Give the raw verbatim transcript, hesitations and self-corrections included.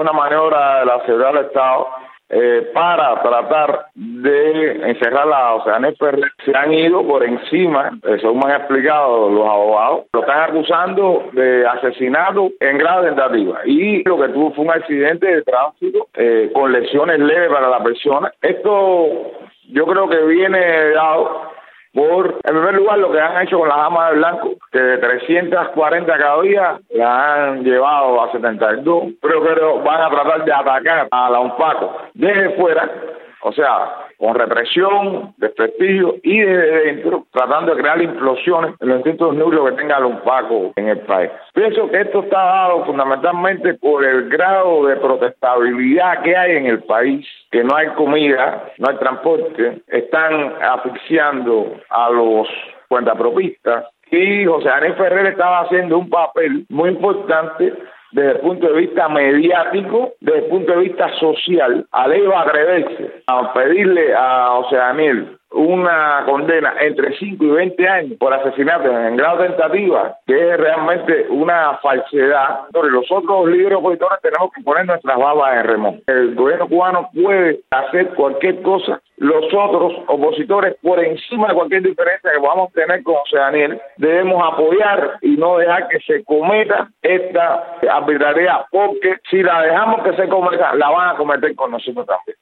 una maniobra de la seguridad del Estado eh, para tratar de encerrar a Oceanel Ferrer. Se han ido por encima, eh, según me han explicado los abogados, lo están acusando de asesinato en grado de tentativa. Y lo que tuvo fue un accidente de tránsito eh, con lesiones leves para la persona. Esto yo creo que viene dado por, en primer lugar, lo que han hecho con las damas de blanco, que de trescientas cuarenta cada día la han llevado a setenta y dos. Creo que van a tratar de atacar a la UNPACO desde fuera, o sea, con represión, desprestigio y desde dentro, tratando de crear implosiones en los distintos núcleos que tenga la UNPACO en el país. Pienso que esto está dado fundamentalmente por el grado de protestabilidad que hay en el país, que no hay comida, no hay transporte, están asfixiando a los cuentapropistas, y Oceanel Ferrer estaba haciendo un papel muy importante desde el punto de vista mediático, desde el punto de vista social. Al iba a atreverse a pedirle a Oceanel una condena entre cinco y veinte años por asesinato en grado de tentativa, que es realmente una falsedad. Los otros líderes opositores tenemos que poner nuestras babas en remojo. El gobierno cubano puede hacer cualquier cosa. Los otros opositores, por encima de cualquier diferencia que podamos tener con Oceanel, debemos apoyar y no dejar que se cometa esta arbitrariedad, porque si la dejamos que se cometa, la van a cometer con nosotros también.